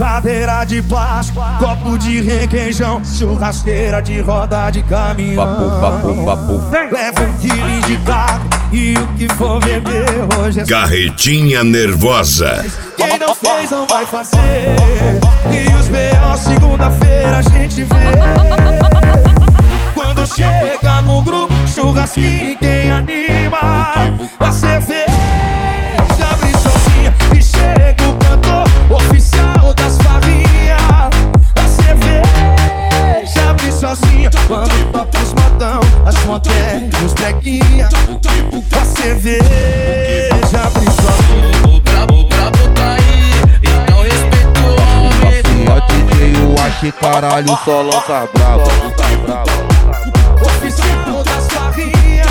Cadeira de plástico, copo de requeijão, churrasqueira de roda de caminhão. Leva um quilo de carne e o que for beber hoje é Carretinha nervosa. Quem não fez não vai fazer. E os B.O. segunda-feira a gente vê. Quando chega no grupo, churrasquinho quem anima a cerveja abre sozinha e chega o cantor oficial das farrinhas. A cerveja abre sozinha quando toca os modão, as montanhas e os brequinha. A cerveja abre sozinha. O brabo tá aí, então respeita o homem. Ó DJ, eu achei caralho, só lança brabo. Oficial das farrinhas.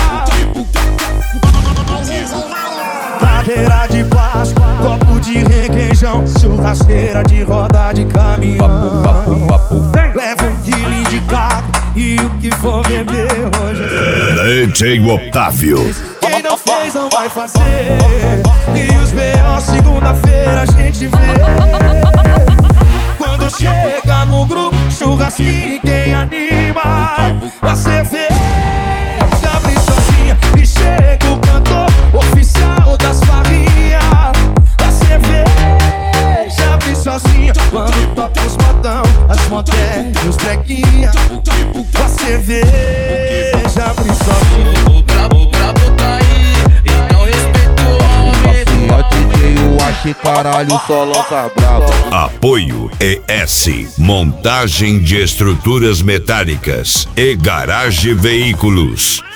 Cadeira de plástico, copo de requeijão, churrasqueira de roda de caminhão. Leva um quilo de carne e o que for beber hoje. DJ Otávio. Quem não fez não vai fazer. E os B.O. segunda-feira a gente vê. Quando chega no grupo, churrasquinho quem anima a cerveja abre sozinha e chega o cantor oficial das farrinhas. A cerveja abre sozinha quando toca os modão, as montanhas e os brequinha. A cerveja abre sozinha. O brabo tá aí, então respeita o homem. Ó DJ, eu achei caralho, só lança brabo. Apoio ES, montagem de estruturas metálicas e garagem veículos.